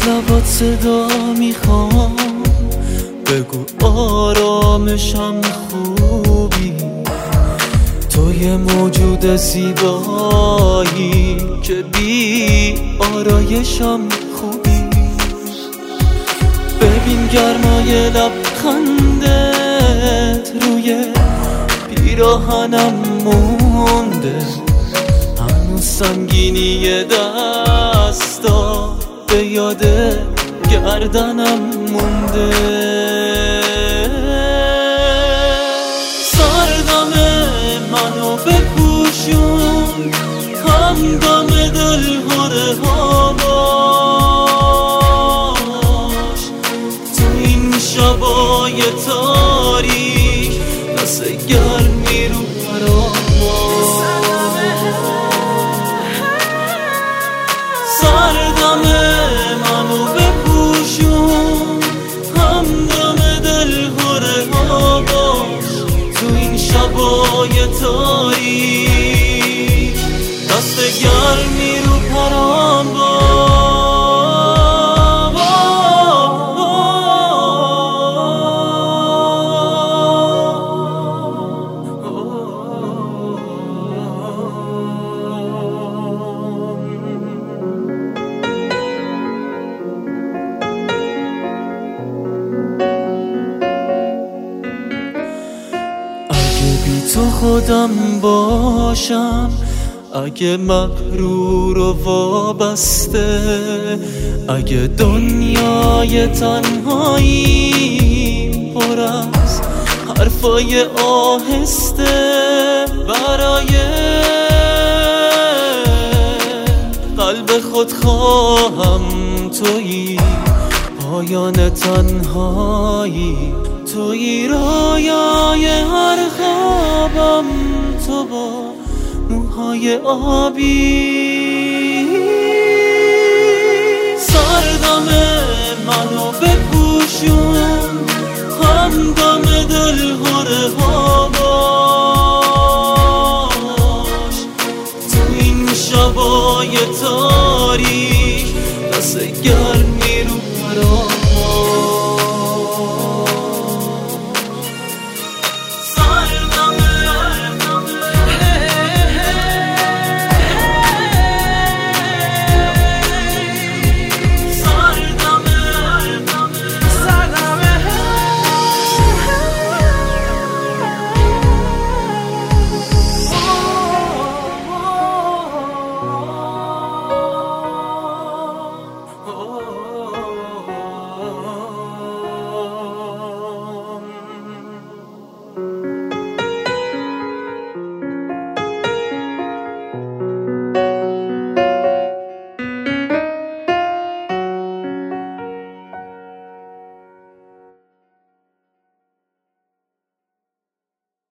لبات صدا میخوام، بگو آرامشم خوبی. تو یه موجود زیبایی که بی آرایشم خوبی. ببین گرمای لبخندت روی پیراهنم مونده، هنوز سنگینی دستا به یاد گردنم مونده. سردم منو بپوشون، همدم دلهره ها باش. تو این شبای تاریک دست گرمی رو پرام. سردم منو بپوشون، همدم دلهره ها باش. تو این شبای تاریک دست گرمی رو پرام تو خودم باشم، اگه مغرور و وابسته، اگه دنیای تنهایی پر از حرفای آهسته، برای قلب خود خواهم تویی پایان تنهایی. تویی رایای هر خوابم، تو با موهای آبی. سردم منو بپوشون، همدم دلهره ها باش. تو این شبای تاریک دست گرمی رو پرام.